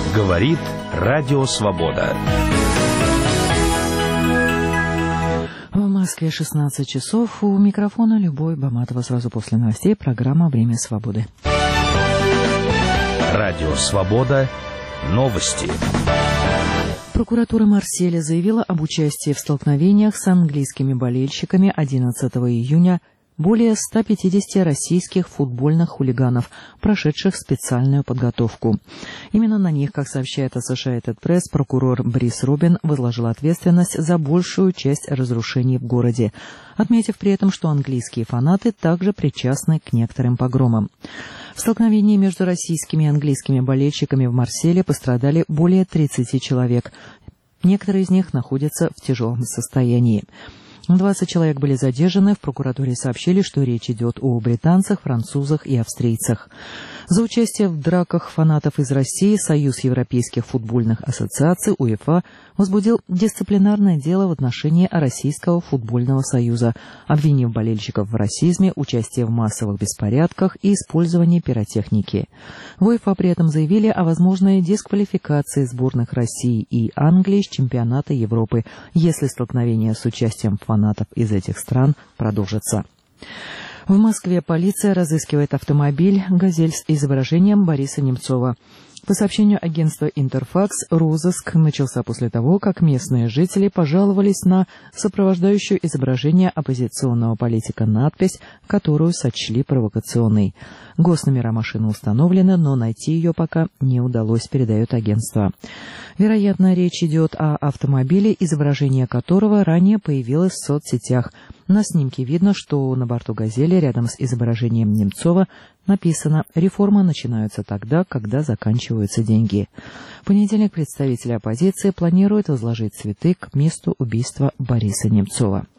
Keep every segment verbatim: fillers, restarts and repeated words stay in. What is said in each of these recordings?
Говорит Радио Свобода. В Москве шестнадцать часов. У микрофона Любовь Баматова. Сразу после новостей программа «Время свободы». Радио Свобода. Новости. Прокуратура Марселя заявила об участии в столкновениях с английскими болельщиками одиннадцатого июня более ста пятидесяти российских футбольных хулиганов, прошедших специальную подготовку. Именно на них, как сообщает Associated Press, прокурор Брис Робин возложил ответственность за большую часть разрушений в городе, отметив при этом, что английские фанаты также причастны к некоторым погромам. В столкновении между российскими и английскими болельщиками в Марселе пострадали более тридцати человек. Некоторые из них находятся в тяжелом состоянии. двадцать человек были задержаны. В прокуратуре сообщили, что речь идет о британцах, французах и австрийцах. За участие в драках фанатов из России Союз Европейских футбольных ассоциаций УЕФА возбудил дисциплинарное дело в отношении Российского футбольного союза, обвинив болельщиков в расизме, участии в массовых беспорядках и использовании пиротехники. В УЕФА при этом заявили о возможной дисквалификации сборных России и Англии с чемпионата Европы, если столкновение с участием фанатов из этих стран продолжится. В Москве полиция разыскивает автомобиль «Газель» с изображением Бориса Немцова. По сообщению агентства «Интерфакс», розыск начался после того, как местные жители пожаловались на сопровождающую изображение оппозиционного политика надпись, которую сочли провокационной. Госномера машины установлены, но найти ее пока не удалось, передает агентство. Вероятно, речь идет о автомобиле, изображение которого ранее появилось в соцсетях. На снимке видно, что на борту «Газели» рядом с изображением Немцова написано «Реформы начинаются тогда, когда заканчиваются деньги». В понедельник представители оппозиции планируют возложить цветы к месту убийства Бориса Немцова.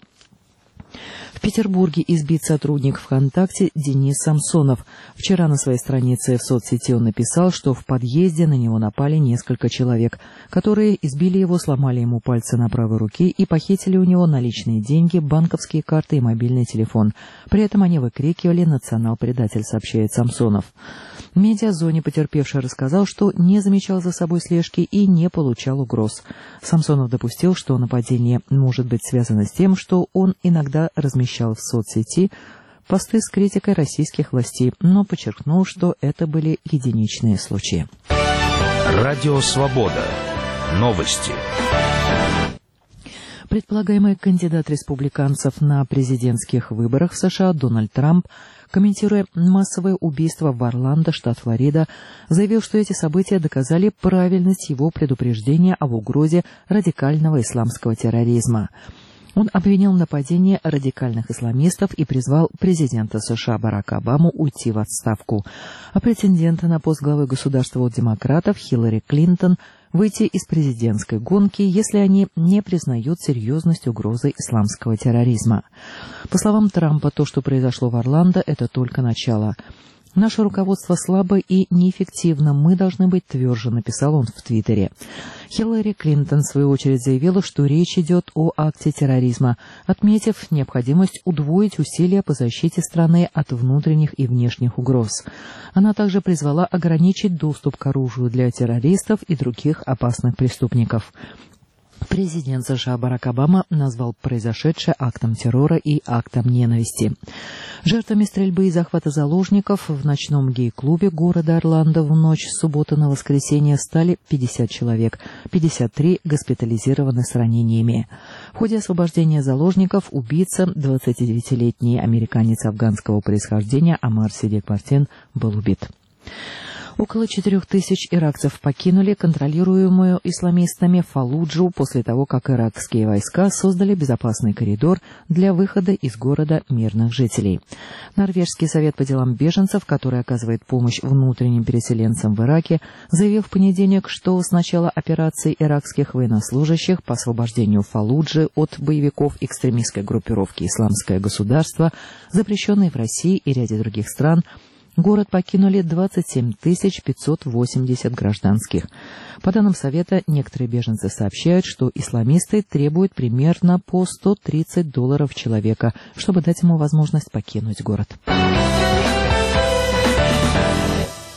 В Петербурге избит сотрудник ВКонтакте Денис Самсонов. Вчера на своей странице в соцсети он написал, что в подъезде на него напали несколько человек, которые избили его, сломали ему пальцы на правой руке и похитили у него наличные деньги, банковские карты и мобильный телефон. При этом они выкрикивали «Национал-предатель», сообщает Самсонов. В медиазоне потерпевший рассказал, что не замечал за собой слежки и не получал угроз. Самсонов допустил, что нападение может быть связано с тем, что он иногда размещал в соцсети посты с критикой российских властей, но подчеркнул, что это были единичные случаи. Радио Свобода. Новости. Предполагаемый кандидат республиканцев на президентских выборах в США Дональд Трамп, комментируя массовое убийство в Орландо, штат Флорида, заявил, что эти события доказали правильность его предупреждения об угрозе радикального исламского терроризма. Он обвинил в нападении радикальных исламистов и призвал президента США Барака Обаму уйти в отставку, а претендента на пост главы государства от демократов Хиллари Клинтон выйти из президентской гонки, если они не признают серьезность угрозы исламского терроризма. По словам Трампа, то, что произошло в Орландо, это только начало. «Наше руководство слабо и неэффективно, мы должны быть тверже», — написал он в Твиттере. Хиллари Клинтон, в свою очередь, заявила, что речь идет о акте терроризма, отметив необходимость удвоить усилия по защите страны от внутренних и внешних угроз. Она также призвала ограничить доступ к оружию для террористов и других опасных преступников. Президент США Барак Обама назвал произошедшее актом террора и актом ненависти. Жертвами стрельбы и захвата заложников в ночном гей-клубе города Орландо в ночь с субботы на воскресенье стали пятьдесят человек, пятьдесят три госпитализированы с ранениями. В ходе освобождения заложников убийца, двадцатидевятилетний американец афганского происхождения Амар Сидик Мартин, был убит. Около четырех тысяч иракцев покинули контролируемую исламистами Фаллуджу после того, как иракские войска создали безопасный коридор для выхода из города мирных жителей. Норвежский совет по делам беженцев, который оказывает помощь внутренним переселенцам в Ираке, заявил в понедельник, что с начала операции иракских военнослужащих по освобождению Фаллуджи от боевиков экстремистской группировки «Исламское государство», запрещенной в России и ряде других стран, город покинули двадцать семь тысяч пятьсот восемьдесят гражданских. По данным Совета, некоторые беженцы сообщают, что исламисты требуют примерно по сто тридцать долларов человека, чтобы дать ему возможность покинуть город.